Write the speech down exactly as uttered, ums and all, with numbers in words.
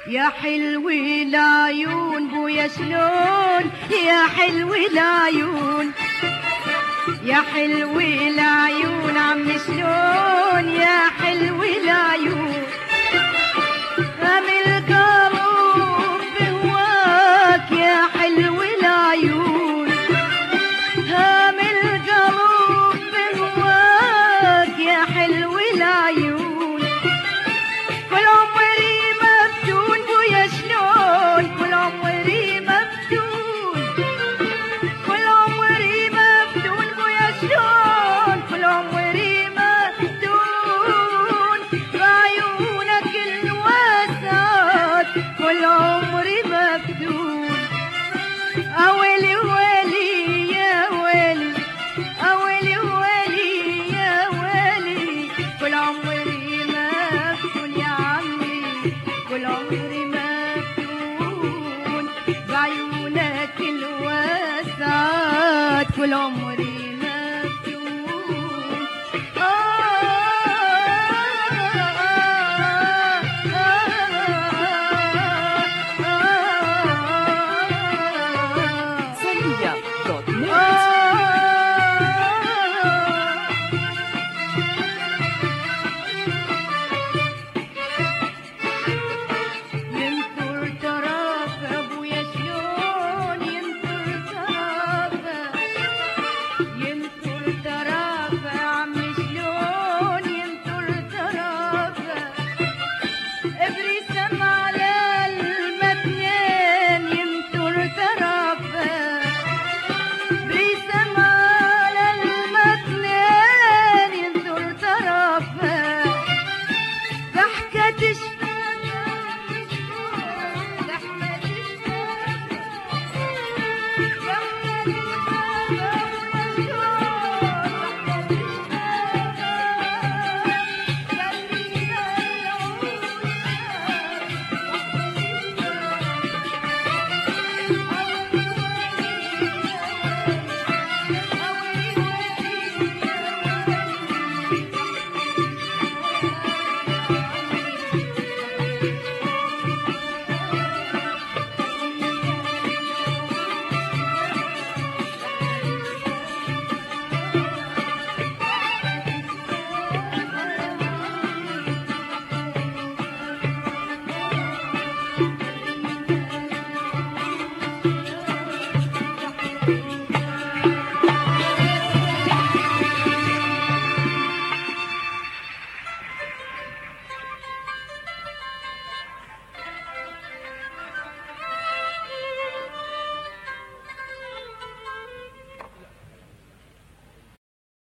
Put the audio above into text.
يا حلو العيون بويا شلون يا حلو العيون يا حلو العيون عم شلون يا حلو العيون رامي القلب بهواك يا حلو العيون رامي القلب بهواك يا حلو العيون كل عمري مفتون بويا شلون كل عمري مفتون كل عمري مفتون بويا شلون كل عمري مفتون بعيونك الواسعات كل عمري مفتون أولي ولي يا ولي أولي ولي يا ولي كل عمري